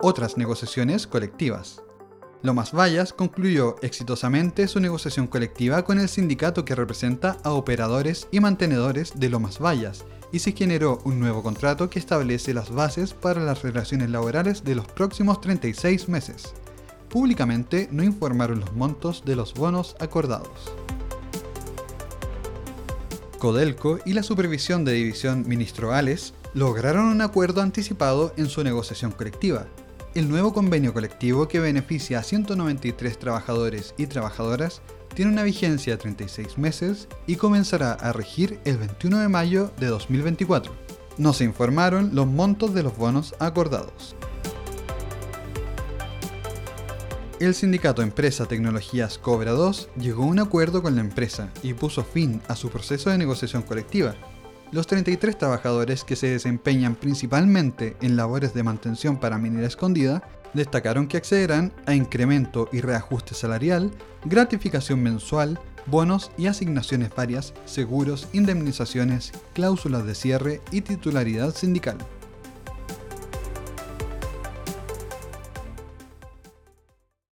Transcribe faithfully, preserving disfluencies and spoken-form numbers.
otras negociaciones colectivas. Lomas Vallas concluyó exitosamente su negociación colectiva con el sindicato que representa a operadores y mantenedores de Lomas Vallas, y se generó un nuevo contrato que establece las bases para las relaciones laborales de los próximos treinta y seis meses. Públicamente no informaron los montos de los bonos acordados. Codelco y la Supervisión de División Ministro Ales lograron un acuerdo anticipado en su negociación colectiva. El nuevo convenio colectivo, que beneficia a ciento noventa y tres trabajadores y trabajadoras, tiene una vigencia de treinta y seis meses y comenzará a regir el veintiuno de mayo de dos mil veinticuatro. No se informaron los montos de los bonos acordados. El sindicato Empresa Tecnologías Cobra dos llegó a un acuerdo con la empresa y puso fin a su proceso de negociación colectiva. Los treinta y tres trabajadores, que se desempeñan principalmente en labores de mantención para minera escondida, destacaron que accederán a incremento y reajuste salarial, gratificación mensual, bonos y asignaciones varias, seguros, indemnizaciones, cláusulas de cierre y titularidad sindical.